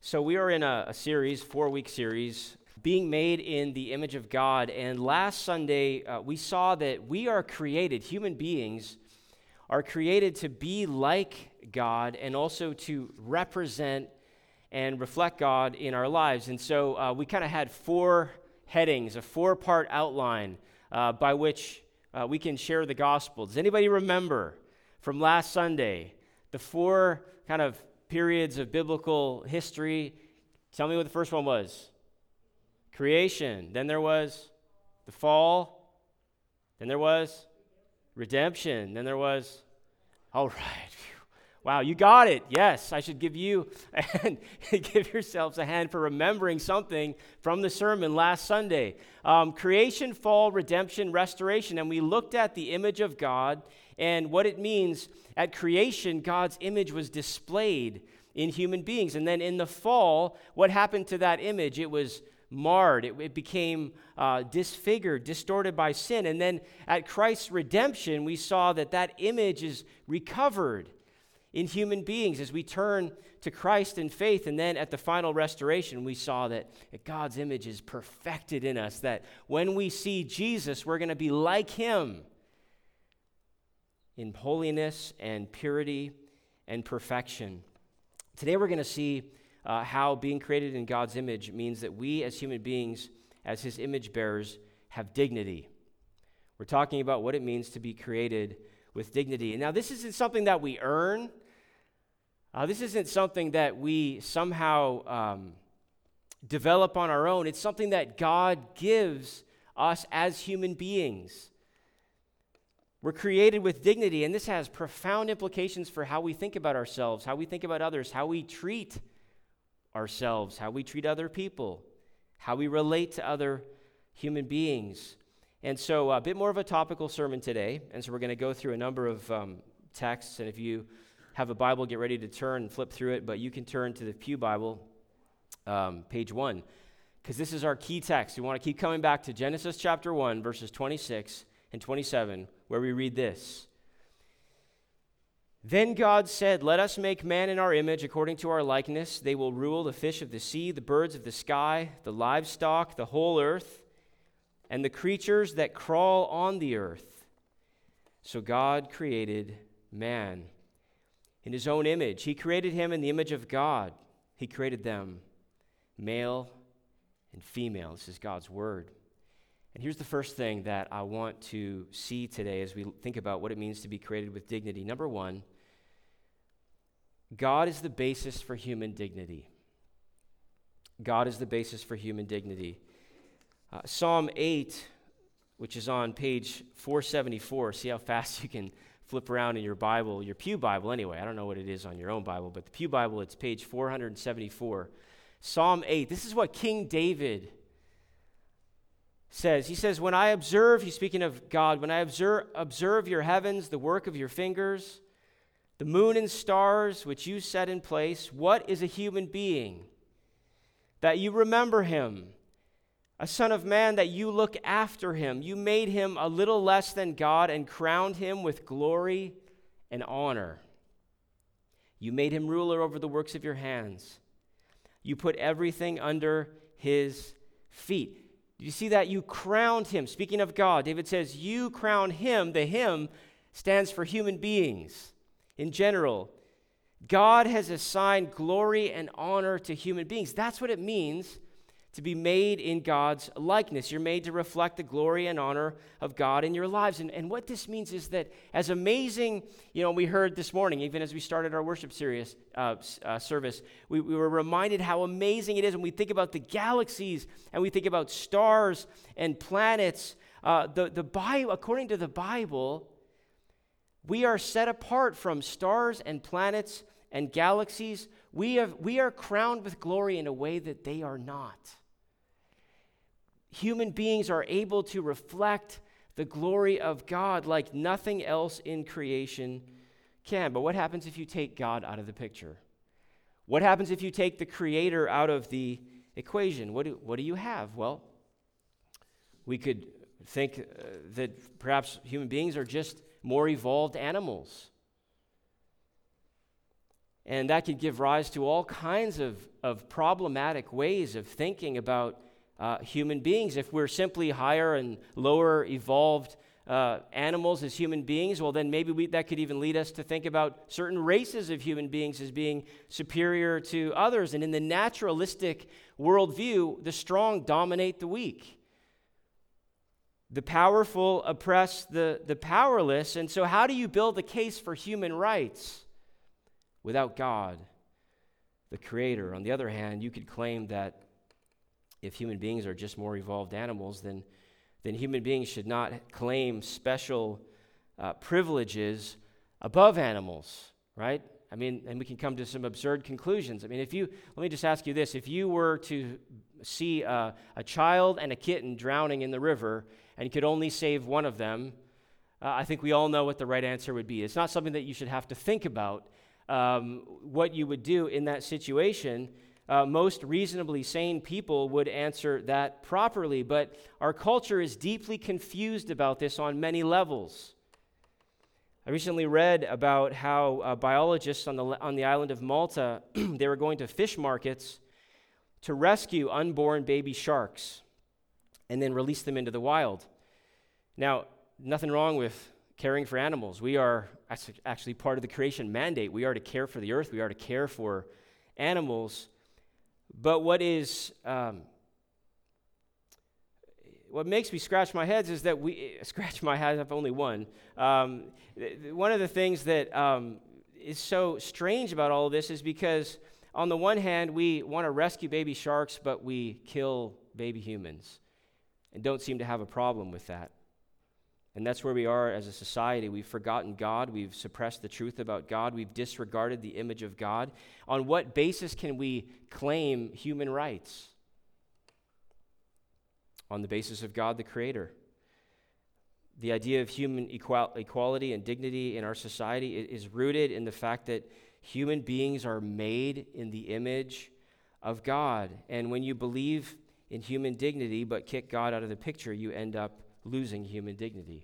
So we are in a series, 4-week series, being made in the image of God. And last Sunday, we saw that we are created, human beings are created to be like God and also to represent and reflect God in our lives. And so we kind of had 4 headings, a 4-part outline by which we can share the gospel. Does anybody remember from last Sunday the 4 kind of periods of biblical history? Tell me what the first one was. Creation. Then there was the fall. Then there was redemption. Then there was, all right. Wow, you got it. Yes, I should give you and give yourselves a hand for remembering something from the sermon last Sunday. Creation, fall, redemption, restoration. And we looked at the image of God and what it means. At creation, God's image was displayed in human beings. And then in the fall, what happened to that image? It was marred. It became disfigured, distorted by sin. And then at Christ's redemption, we saw that that image is recovered in human beings as we turn to Christ in faith. And then at the final restoration, we saw that God's image is perfected in us, that when we see Jesus, we're going to be like him in holiness and purity and perfection. Today we're going to see how being created in God's image means that we as human beings, as his image bearers, have dignity. We're talking about what it means to be created with dignity. And now this isn't something that we earn. This isn't something that we somehow develop on our own. It's something that God gives us as human beings. We're created with dignity, and this has profound implications for how we think about ourselves, how we think about others, how we treat ourselves, how we treat other people, how we relate to other human beings. And so a bit more of a topical sermon today, and so we're going to go through a number of texts, and if you have a Bible, get ready to turn and flip through it, but you can turn to the Pew Bible, page 1, because this is our key text. We want to keep coming back to Genesis chapter 1, verses 26 and 27, where we read this. Then God said, "Let us make man in our image, according to our likeness. They will rule the fish of the sea, the birds of the sky, the livestock, the whole earth, and the creatures that crawl on the earth." So God created man in his own image. He created him in the image of God. He created them, male and female. This is God's word. And here's the first thing that I want to see today as we think about what it means to be created with dignity. Number 1, God is the basis for human dignity. God is the basis for human dignity. Psalm 8, which is on page 474. See how fast you can flip around in your Bible, your Pew Bible anyway. I don't know what it is on your own Bible, but the Pew Bible, it's page 474. Psalm 8, this is what King David says. He says, when I observe, he's speaking of God, when I observe your heavens, the work of your fingers, the moon and stars which you set in place, what is a human being that you remember him? A son of man that you look after him. You made him a little less than God and crowned him with glory and honor. You made him ruler over the works of your hands. You put everything under his feet. Do you see that? You crowned him. Speaking of God, David says, you crowned him. The him stands for human beings in general. God has assigned glory and honor to human beings. That's what it means to be made in God's likeness. You're made to reflect the glory and honor of God in your lives. And what this means is that as amazing, we heard this morning, even as we started our worship service, we were reminded how amazing it is when we think about the galaxies and we think about stars and planets. The Bible, according to the Bible, we are set apart from stars and planets and galaxies. We are crowned with glory in a way that they are not. Human beings are able to reflect the glory of God like nothing else in creation can. But what happens if you take God out of the picture? What happens if you take the Creator out of the equation? What do you have? Well, we could think that perhaps human beings are just more evolved animals. And that could give rise to all kinds of problematic ways of thinking about human beings. If we're simply higher and lower evolved animals as human beings, well, then maybe that could even lead us to think about certain races of human beings as being superior to others. And in the naturalistic worldview, the strong dominate the weak. The powerful oppress the powerless. And so how do you build a case for human rights without God, the Creator? On the other hand, you could claim that if human beings are just more evolved animals, then human beings should not claim special privileges above animals, right? I mean, and we can come to some absurd conclusions. I mean, let me just ask you this. If you were to see a child and a kitten drowning in the river and you could only save one of them, I think we all know what the right answer would be. It's not something that you should have to think about what you would do in that situation. Most reasonably sane people would answer that properly, but our culture is deeply confused about this on many levels. I recently read about how biologists on the island of Malta, they were going to fish markets to rescue unborn baby sharks and then release them into the wild. Now, nothing wrong with caring for animals. We are actually part of the creation mandate. We are to care for the earth. We are to care for animals. But what makes me scratch my head is that scratch my head, I've only one. One of the things that is so strange about all of this is because on the one hand, we want to rescue baby sharks, but we kill baby humans and don't seem to have a problem with that. And that's where we are as a society. We've forgotten God. We've suppressed the truth about God. We've disregarded the image of God. On what basis can we claim human rights? On the basis of God the Creator. The idea of human equality and dignity in our society is rooted in the fact that human beings are made in the image of God. And when you believe in human dignity but kick God out of the picture, you end up losing human dignity.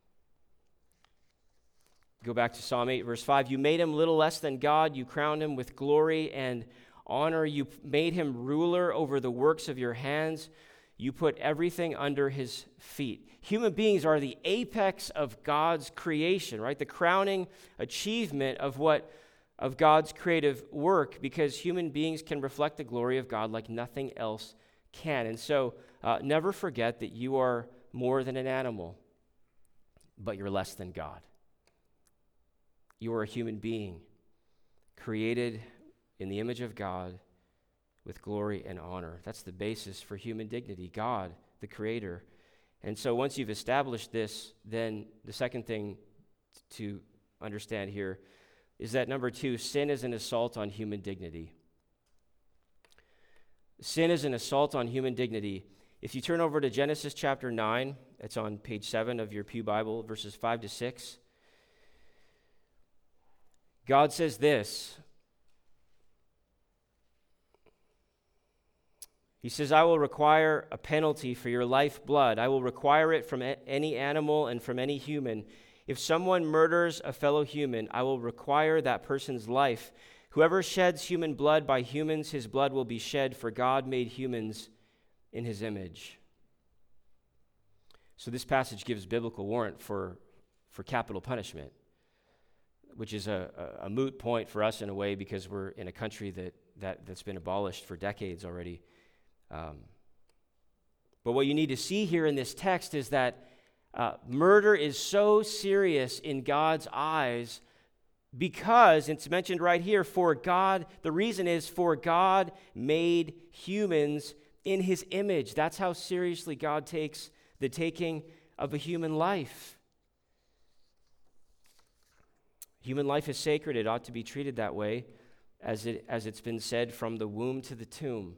Go back to Psalm 8, verse 5. You made him little less than God. You crowned him with glory and honor. You made him ruler over the works of your hands. You put everything under his feet. Human beings are the apex of God's creation, right? The crowning achievement of God's creative work, because human beings can reflect the glory of God like nothing else can. And so never forget that you are more than an animal, but you're less than God. You are a human being created in the image of God with glory and honor. That's the basis for human dignity, God, the Creator. And so once you've established this, then the second thing to understand here is that number 2, sin is an assault on human dignity. Sin is an assault on human dignity. If you turn over to Genesis chapter 9, it's on page 7 of your Pew Bible, verses 5 to 6. God says this. He says, I will require a penalty for your lifeblood. I will require it from any animal and from any human. If someone murders a fellow human, I will require that person's life. Whoever sheds human blood by humans, his blood will be shed, for God made humans in his image. So this passage gives biblical warrant for capital punishment, which is a moot point for us in a way because we're in a country that's been abolished for decades already. But what you need to see here in this text is that murder is so serious in God's eyes because, it's mentioned right here, for God, the reason is for God made humans in his image. That's how seriously God takes the taking of a human life. Human life is sacred. It ought to be treated that way, as it's been said, from the womb to the tomb.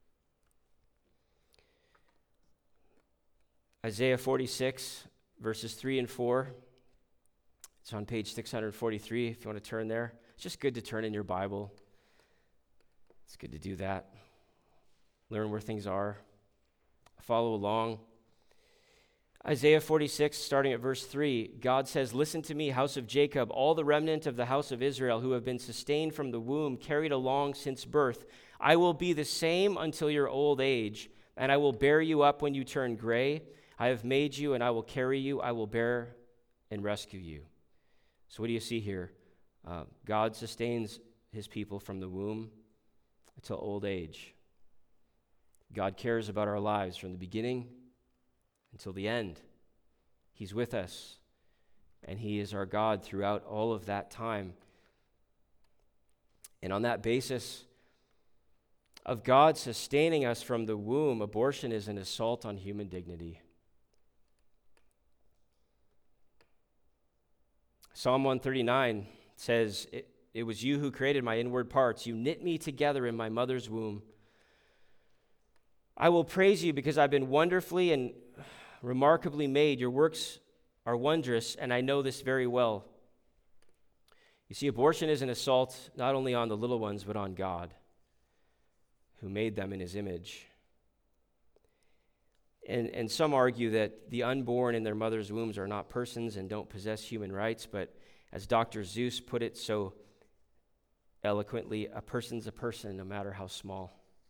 Isaiah 46, verses 3 and 4. It's on page 643 if you want to turn there. It's just good to turn in your Bible. It's good to do that. Learn where things are. Follow along. Isaiah 46, starting at verse 3, God says, "Listen to me, house of Jacob, all the remnant of the house of Israel who have been sustained from the womb, carried along since birth. I will be the same until your old age, and I will bear you up when you turn gray. I have made you, and I will carry you. I will bear and rescue you." So what do you see here? God sustains his people from the womb until old age. God cares about our lives from the beginning until the end. He's with us, and he is our God throughout all of that time. And on that basis of God sustaining us from the womb, abortion is an assault on human dignity. Psalm 139 says, it was you who created my inward parts. You knit me together in my mother's womb. I will praise you because I've been wonderfully and remarkably made. Your works are wondrous, and I know this very well. You see, abortion is an assault not only on the little ones, but on God, who made them in his image. And some argue that the unborn in their mother's wombs are not persons and don't possess human rights, but as Dr. Seuss put it so eloquently, a person's a person, no matter how small.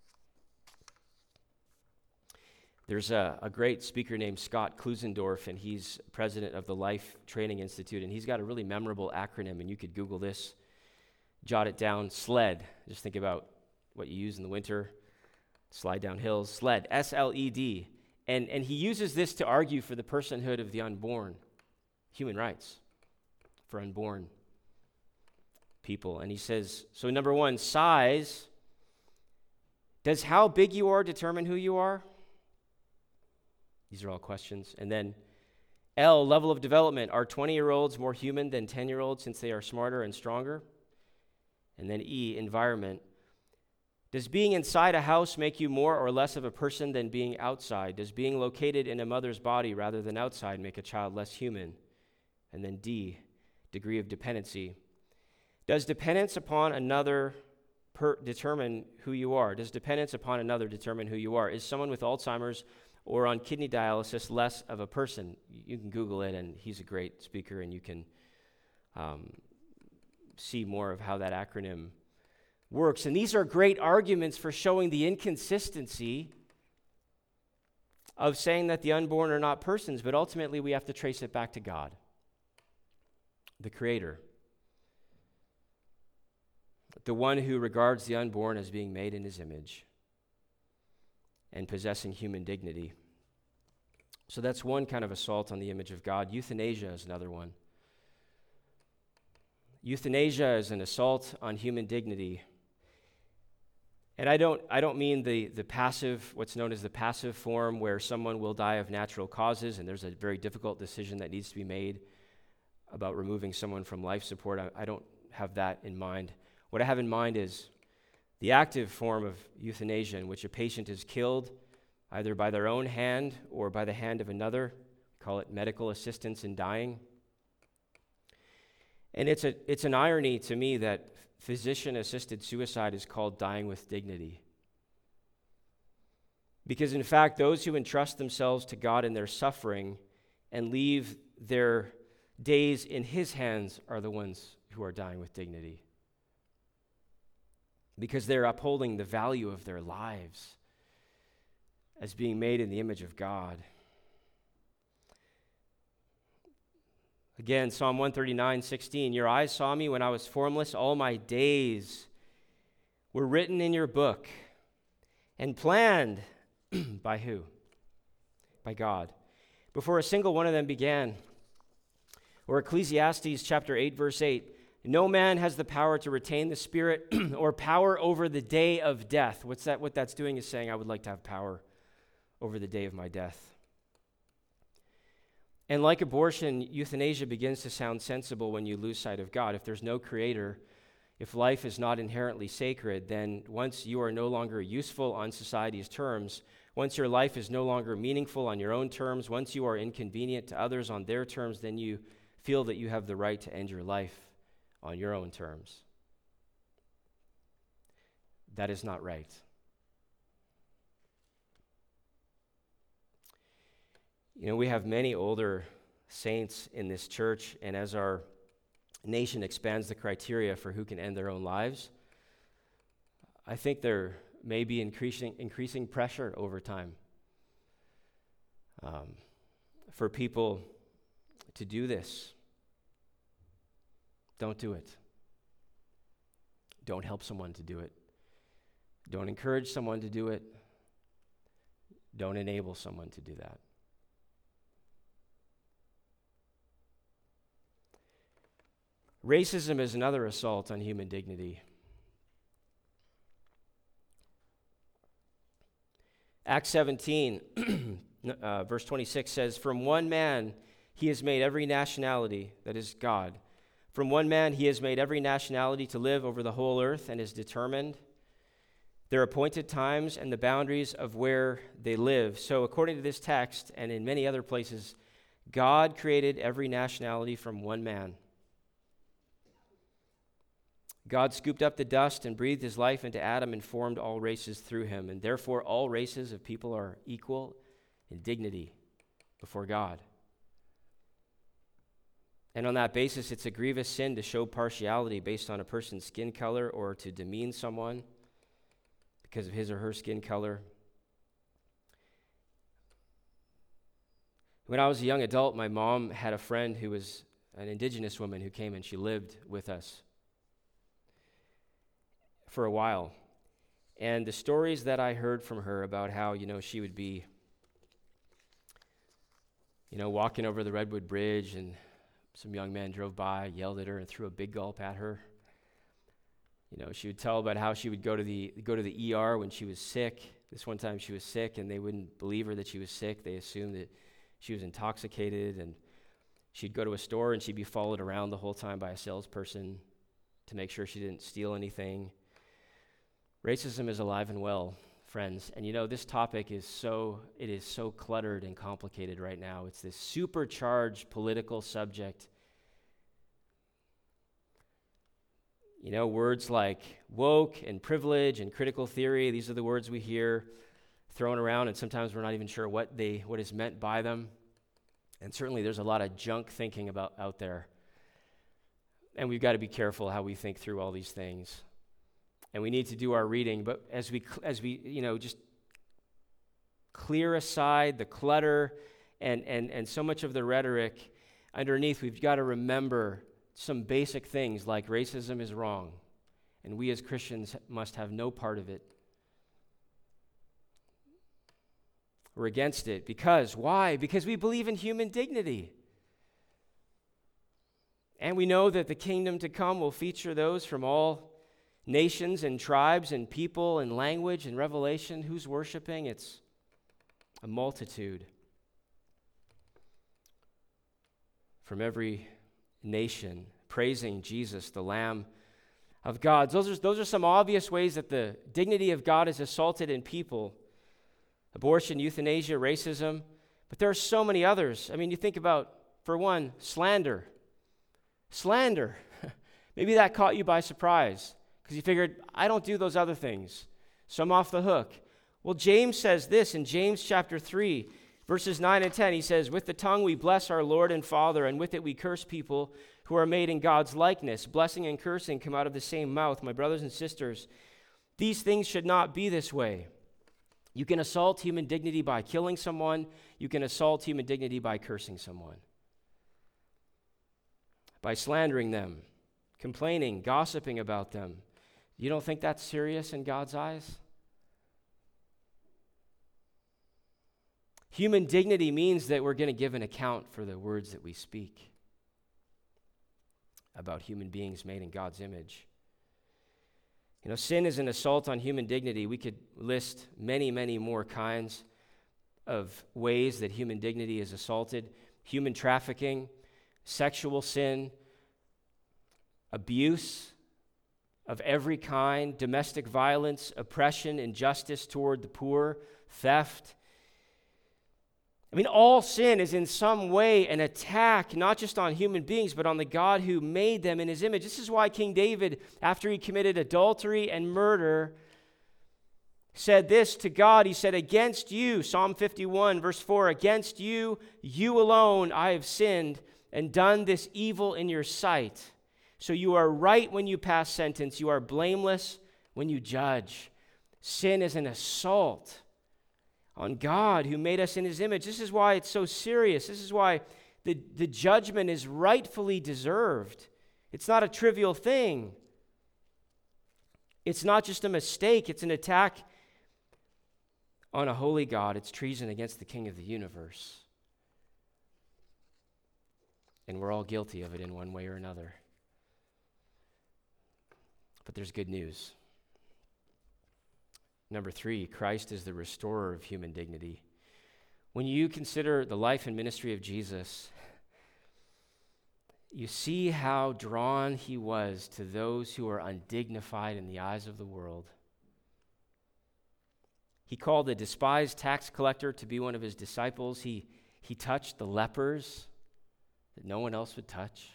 There's a great speaker named Scott Klusendorf, and he's president of the Life Training Institute, and he's got a really memorable acronym, and you could Google this, jot it down, SLED. Just think about what you use in the winter, slide down hills, SLED, S-L-E-D. And he uses this to argue for the personhood of the unborn, human rights for unborn people. And he says, so number one, size. Does how big you are determine who you are? These are all questions. And then L, level of development. Are 20-year-olds more human than 10-year-olds since they are smarter and stronger? And then E, environment. Does being inside a house make you more or less of a person than being outside? Does being located in a mother's body rather than outside make a child less human? And then D, degree of dependency. Does dependence upon another determine who you are? Does dependence upon another determine who you are? Is someone with Alzheimer's or on kidney dialysis less of a person? You can Google it, and he's a great speaker, and you can see more of how that acronym works. And these are great arguments for showing the inconsistency of saying that the unborn are not persons, but ultimately we have to trace it back to God, the Creator, the one who regards the unborn as being made in his image and possessing human dignity. So that's one kind of assault on the image of God. Euthanasia is another one. Euthanasia is an assault on human dignity. And I don't mean the passive, what's known as the passive form, where someone will die of natural causes and there's a very difficult decision that needs to be made about removing someone from life support. I don't have that in mind. What I have in mind is the active form of euthanasia, in which a patient is killed either by their own hand or by the hand of another. We call it medical assistance in dying. And it's an irony to me that physician-assisted suicide is called dying with dignity. Because in fact, those who entrust themselves to God in their suffering and leave their days in his hands are the ones who are dying with dignity. Because they're upholding the value of their lives as being made in the image of God. Again, Psalm 139:16, your eyes saw me when I was formless. All my days were written in your book and planned by who? By God. Before a single one of them began. Or Ecclesiastes chapter 8, verse 8, no man has the power to retain the spirit or power over the day of death. What that's doing is saying, I would like to have power over the day of my death. And like abortion, euthanasia begins to sound sensible when you lose sight of God. If there's no creator, if life is not inherently sacred, then once you are no longer useful on society's terms, once your life is no longer meaningful on your own terms, once you are inconvenient to others on their terms, then you feel that you have the right to end your life on your own terms. That is not right. You know, we have many older saints in this church, and as our nation expands the criteria for who can end their own lives, I think there may be increasing pressure over time for people to do this. Don't do it. Don't help someone to do it. Don't encourage someone to do it. Don't enable someone to do that. Racism is another assault on human dignity. Acts 17, verse 26 says, "From one man he has made every nationality," that is God, "from one man he has made every nationality to live over the whole earth and has determined their appointed times and the boundaries of where they live." So according to this text and in many other places, God created every nationality from one man. God scooped up the dust and breathed his life into Adam and formed all races through him. And therefore, all races of people are equal in dignity before God. And on that basis, it's a grievous sin to show partiality based on a person's skin color or to demean someone because of his or her skin color. When I was a young adult, my mom had a friend who was an indigenous woman who came and she lived with us for a while. And the stories that I heard from her about how, she would be, walking over the Redwood Bridge and some young man drove by, yelled at her, and threw a big gulp at her. She would tell about how she would go to the ER when she was sick. This one time she was sick, and they wouldn't believe her that she was sick. They assumed that she was intoxicated, and she'd go to a store, and she'd be followed around the whole time by a salesperson to make sure she didn't steal anything. Racism is alive and well, friends. And this topic is so cluttered and complicated right now. It's this supercharged political subject. Words like woke and privilege and critical theory, these are the words we hear thrown around, and sometimes we're not even sure what is meant by them. And certainly there's a lot of junk thinking out there. And we've got to be careful how we think through all these things. And we need to do our reading, but as we just clear aside the clutter and so much of the rhetoric underneath, we've got to remember some basic things like racism is wrong, and we as Christians must have no part of it. We're against it. Why? Because we believe in human dignity. And we know that the kingdom to come will feature those from all nations and tribes and people and language and Revelation. Who's worshiping? It's a multitude from every nation praising Jesus, the Lamb of God. Those are some obvious ways that the dignity of God is assaulted in people. Abortion, euthanasia, racism. But there are so many others. I mean, you think about, for one, slander. Slander. Maybe that caught you by surprise, because you figured, I don't do those other things, so I'm off the hook. Well, James says this in James chapter 3, verses 9 and 10. He says, "With the tongue we bless our Lord and Father, and with it we curse people who are made in God's likeness. Blessing and cursing come out of the same mouth. My brothers and sisters, these things should not be this way. You can assault human dignity by killing someone. You can assault human dignity by cursing someone, by slandering them, complaining, gossiping about them. You don't think that's serious in God's eyes? Human dignity means that we're going to give an account for the words that we speak about human beings made in God's image. Sin is an assault on human dignity. We could list many, many more kinds of ways that human dignity is assaulted. Human trafficking, sexual sin, abuse of every kind, domestic violence, oppression, injustice toward the poor, theft. I mean, all sin is in some way an attack, not just on human beings, but on the God who made them in his image. This is why King David, after he committed adultery and murder, said this to God. He said, against you, Psalm 51, verse 4, against you, you alone, I have sinned and done this evil in your sight. So you are right when you pass sentence. You are blameless when you judge. Sin is an assault on God who made us in his image. This is why it's so serious. This is why the judgment is rightfully deserved. It's not a trivial thing. It's not just a mistake. It's an attack on a holy God. It's treason against the King of the universe. And we're all guilty of it in one way or another. But there's good news. Number 3, Christ is the restorer of human dignity. When you consider the life and ministry of Jesus, you see how drawn he was to those who are undignified in the eyes of the world. He called a despised tax collector to be one of his disciples. He touched the lepers that no one else would touch.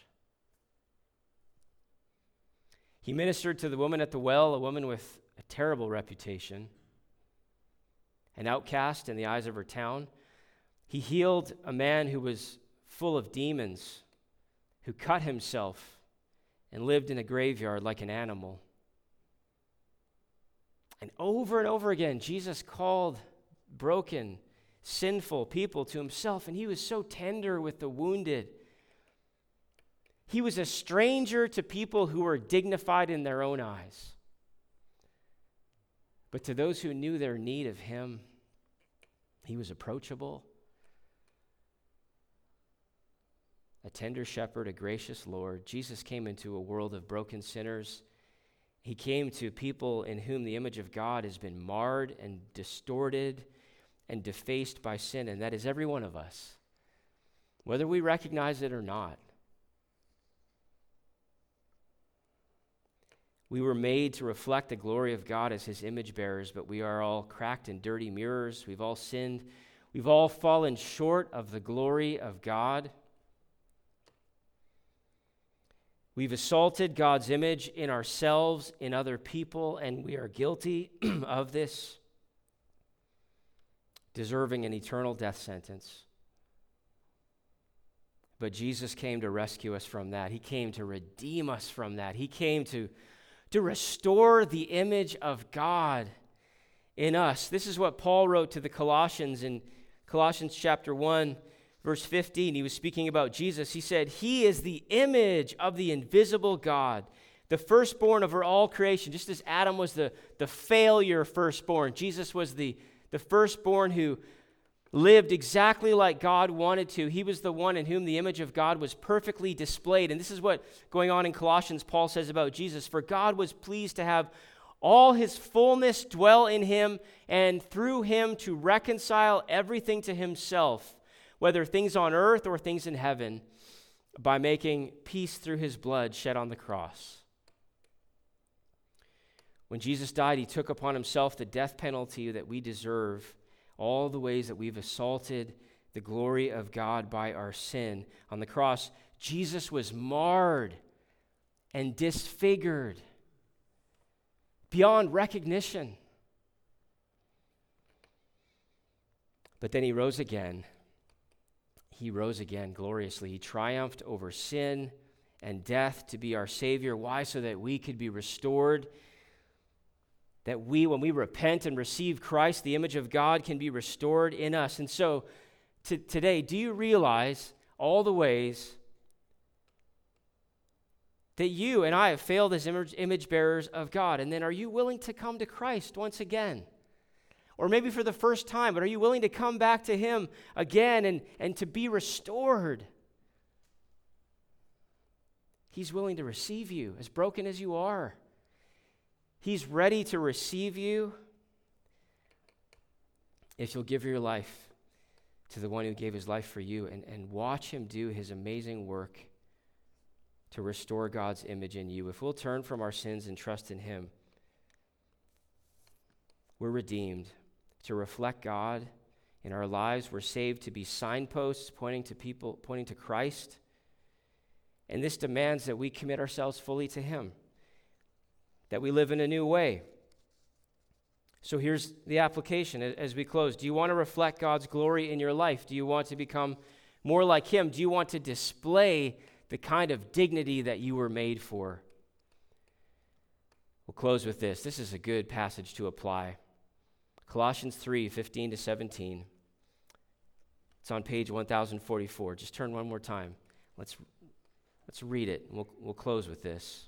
He ministered to the woman at the well, a woman with a terrible reputation, an outcast in the eyes of her town. He healed a man who was full of demons, who cut himself and lived in a graveyard like an animal. And over again, Jesus called broken, sinful people to himself, and he was so tender with the wounded. He was a stranger to people who were dignified in their own eyes. But to those who knew their need of him, he was approachable, a tender shepherd, a gracious Lord. Jesus came into a world of broken sinners. He came to people in whom the image of God has been marred and distorted and defaced by sin, and that is every one of us, whether we recognize it or not. We were made to reflect the glory of God as his image bearers, but we are all cracked and dirty mirrors. We've all sinned. We've all fallen short of the glory of God. We've assaulted God's image in ourselves, in other people, and we are guilty of this, deserving an eternal death sentence. But Jesus came to rescue us from that. He came to redeem us from that. He came to restore the image of God in us. This is what Paul wrote to the Colossians in Colossians chapter 1, verse 15. He was speaking about Jesus. He said, he is the image of the invisible God, the firstborn over all creation. Just as Adam was the failure firstborn, Jesus was the firstborn who lived exactly like God wanted to. He was the one in whom the image of God was perfectly displayed. And this is what going on in Colossians, Paul says about Jesus. For God was pleased to have all his fullness dwell in him, and through him to reconcile everything to himself, whether things on earth or things in heaven, by making peace through his blood shed on the cross. When Jesus died, he took upon himself the death penalty that we deserve, all the ways that we've assaulted the glory of God by our sin. On the cross, Jesus was marred and disfigured beyond recognition. But then he rose again. He rose again gloriously. He triumphed over sin and death to be our Savior. Why? So that we could be restored. That we, when we repent and receive Christ, the image of God can be restored in us. And so today, do you realize all the ways that you and I have failed as image bearers of God? And then are you willing to come to Christ once again? Or maybe for the first time, but are you willing to come back to him again and to be restored? He's willing to receive you, as broken as you are. He's ready to receive you if you'll give your life to the one who gave his life for you and watch him do his amazing work to restore God's image in you. If we'll turn from our sins and trust in him, we're redeemed to reflect God in our lives. We're saved to be signposts pointing to people, pointing to Christ. And this demands that we commit ourselves fully to him, that we live in a new way, So here's the application as we close. Do you want to reflect God's glory in your life? Do you want to become more like him? Do you want to display the kind of dignity that you were made for? We'll close with this. This is a good passage to apply. Colossians 3:15-17. It's on page 1044. Just turn one more time. Let's read it, and we'll close with this.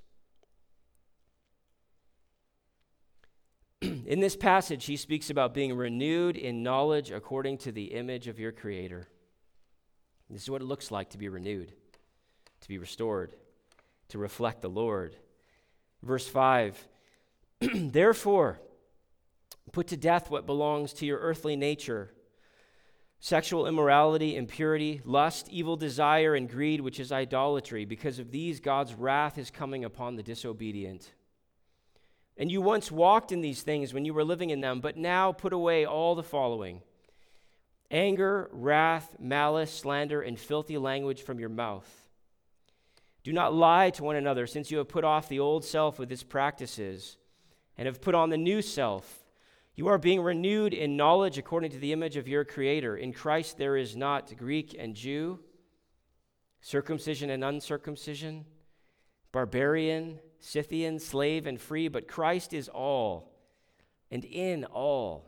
In this passage, he speaks about being renewed in knowledge according to the image of your Creator. This is what it looks like to be renewed, to be restored, to reflect the Lord. Verse 5, therefore, put to death what belongs to your earthly nature: sexual immorality, impurity, lust, evil desire, and greed, which is idolatry. Because of these, God's wrath is coming upon the disobedient. And you once walked in these things when you were living in them, but now put away all the following: anger, wrath, malice, slander, and filthy language from your mouth. Do not lie to one another, since you have put off the old self with its practices and have put on the new self. You are being renewed in knowledge according to the image of your Creator. In Christ there is not Greek and Jew, circumcision and uncircumcision, barbarian, Scythian, slave and free, but Christ is all and in all.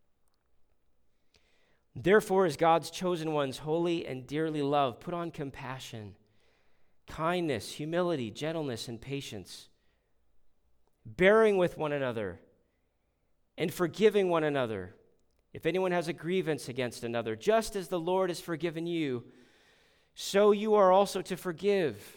Therefore, as God's chosen ones, holy and dearly loved, put on compassion, kindness, humility, gentleness, and patience, bearing with one another and forgiving one another if anyone has a grievance against another. Just as the Lord has forgiven you, so you are also to forgive.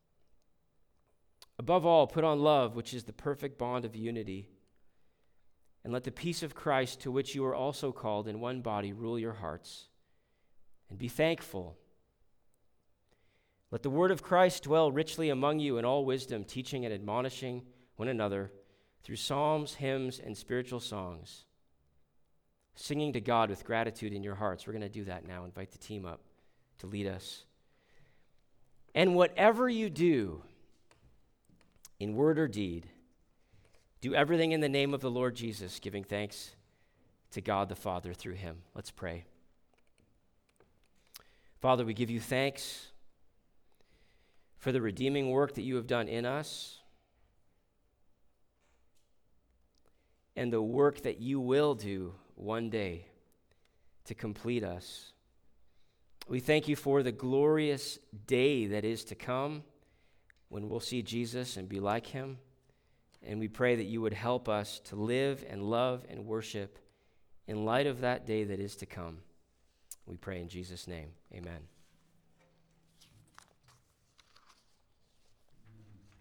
Above all, put on love, which is the perfect bond of unity. And let the peace of Christ, to which you are also called in one body, rule your hearts. And be thankful. Let the word of Christ dwell richly among you in all wisdom, teaching and admonishing one another through psalms, hymns, and spiritual songs, singing to God with gratitude in your hearts. We're going to do that now. Invite the team up to lead us. And whatever you do, in word or deed, do everything in the name of the Lord Jesus, giving thanks to God the Father through him. Let's pray. Father, we give you thanks for the redeeming work that you have done in us and the work that you will do one day to complete us. We thank you for the glorious day that is to come, when we'll see Jesus and be like him. And we pray that you would help us to live and love and worship in light of that day that is to come. We pray in Jesus' name. Amen.